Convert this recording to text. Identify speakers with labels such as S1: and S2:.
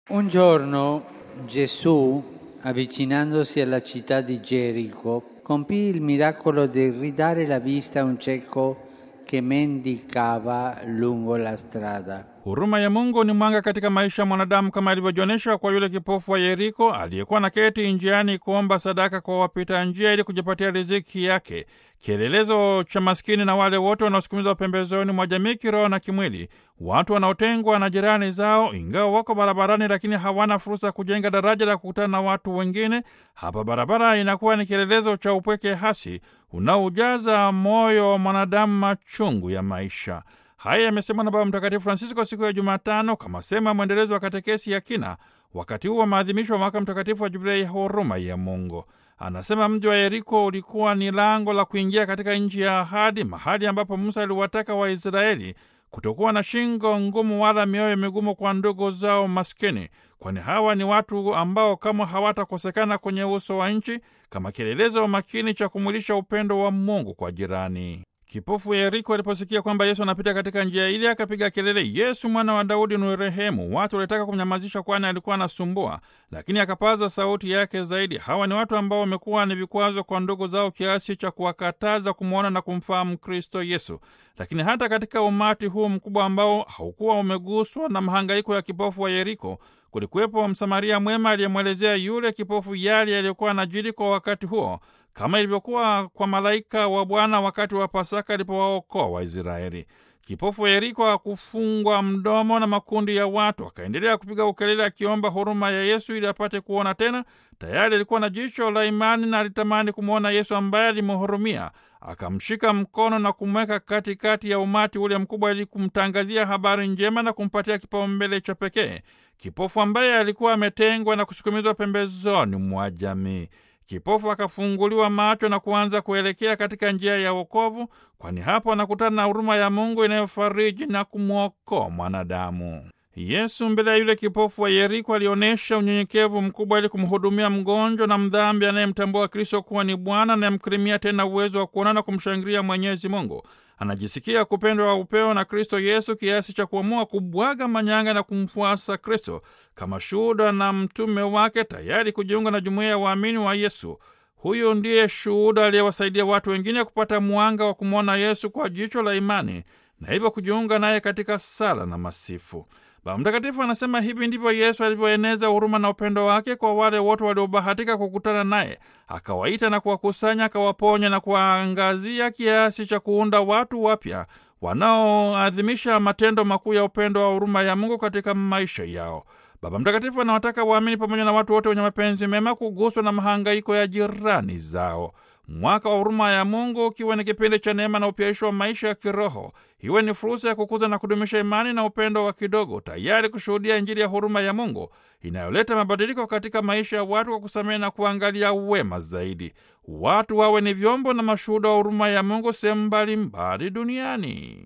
S1: Un giorno Gesù, avvicinandosi alla città di Gerico, compì il miracolo di ridare la vista a un cieco che mendicava lungo la strada.
S2: Huruma ya Mungu ni mwanga katika maisha ya mwanadamu, kama ilivyojionyesha kwa yule kipofu wa Yeriko aliyekuwa na keti njiani kuomba sadaka kwa wapita njia ili kujipatia riziki yake, kielelezo cha maskini na wale wote wanaosukumizwa pembezoni mwa jamii kiroho na kimwili, watu wanaotengwa na jirani zao, ingawa wako barabarani lakini hawana fursa ya kujenga daraja la kukutana na watu wengine. Hapa barabara inakuwa ni kielelezo cha upweke hasi unaojaza moyo wa mwanadamu machungu ya maisha. Haya yamesemwa na Baba Mtakatifu Francisco siku ya Jumatano kama sema mwendelezo wa katekesi ya kina wakati huu wa maadhimisho wa mwaka mtakatifu wa Jubilei ya huruma ya Mungu. Anasema mji wa Yeriko ulikuwa ni lango la kuingia katika nchi ya ahadi, mahali ambapo Musa aliwataka Waisraeli kutokuwa na shingo ngumu wala mioyo migumu kwa ndugu zao maskini, kwani hawa ni watu ambao kama hawatakosekana kwenye uso wa nchi, kama kielelezo makini cha kumwilisha upendo wa Mungu kwa jirani. Kipofu Yeriko aliposikia kwamba Yesu anapita katika njia ile, akapiga kelele, Yesu mwana wa Daudi nirehemu. Watu walitaka kumnyamazisha kwani alikuwa anasumbua, lakini akapaza sauti yake zaidi. Hawa ni watu ambao wamekuwa ni vikwazo kwa ndugu zao kiasi cha kuwakataza kumwona na kumfahamu Kristo Yesu. Lakini hata katika umati huu mkubwa ambao haukuwa umeguswa na mahangaiko ya kipofu wa Yeriko, kulikuwepo Msamaria mwema aliyemwelezea yule kipofu yale yaliyokuwa yanajiri kwa wakati huo, kama ilivyokuwa kwa malaika wa Bwana wakati wa Pasaka alipowaokoa Waisraeli. Kipofu Yeriko hakufungwa mdomo na makundi ya watu, akaendelea kupiga ukelele akiomba huruma ya Yesu ili apate kuona tena. Tayari alikuwa na jicho la imani na alitamani kumwona Yesu ambaye alimhurumia. Akamshika mkono na kumweka katikati ya umati ule mkubwa ili kumtangazia habari njema na kumpatia kipaumbele cha pekee kipofu ambaye alikuwa ametengwa na kusukumizwa pembezoni mwa jamii. Kipofu akafunguliwa macho na kuanza kuelekea katika njia ya wokovu, kwani hapo anakutana na huruma ya Mungu inayofariji na kumwokoa mwanadamu. Yesu mbele ya yule kipofu wa Yeriko alionyesha unyenyekevu mkubwa ili kumhudumia mgonjwa na mdhambi anayemtambua Kristo kuwa ni Bwana, anayemkirimia tena uwezo wa kuona na kumshangilia Mwenyezi Mungu. Anajisikia kupendwa wa upeo na Kristo Yesu kiasi cha kuamua kubwaga manyanga na kumfuasa Kristo kama shuhuda na mtume wake, tayari kujiunga na jumuiya ya waamini wa Yesu. Huyu ndiye shuhuda aliyewasaidia watu wengine kupata mwanga wa kumwona Yesu kwa jicho la imani na hivyo kujiunga naye katika sala na masifu. Baba Mtakatifu anasema hivi ndivyo Yesu alivyoeneza huruma na upendo wake kwa wale wote waliobahatika kukutana naye. Akawaita na kuwakusanya, akawaponya na kuwaangazia kiasi cha kuunda watu wapya wanaoadhimisha matendo makuu ya upendo wa huruma ya Mungu katika maisha yao. Baba Mtakatifu anawataka waamini pamoja na watu wote wenye mapenzi mema kuguswa na mahangaiko ya jirani zao. Mwaka wa huruma ya Mungu ukiwa ni kipindi cha neema na upyaisho wa maisha ya kiroho, iwe ni fursa ya kukuza na kudumisha imani na upendo wa kidogo, tayari kushuhudia Injili ya huruma ya Mungu inayoleta mabadiliko katika maisha ya watu kwa kusamehe na kuangalia wema zaidi. Watu wawe ni vyombo na mashuhuda wa huruma ya Mungu sehemu mbalimbali duniani.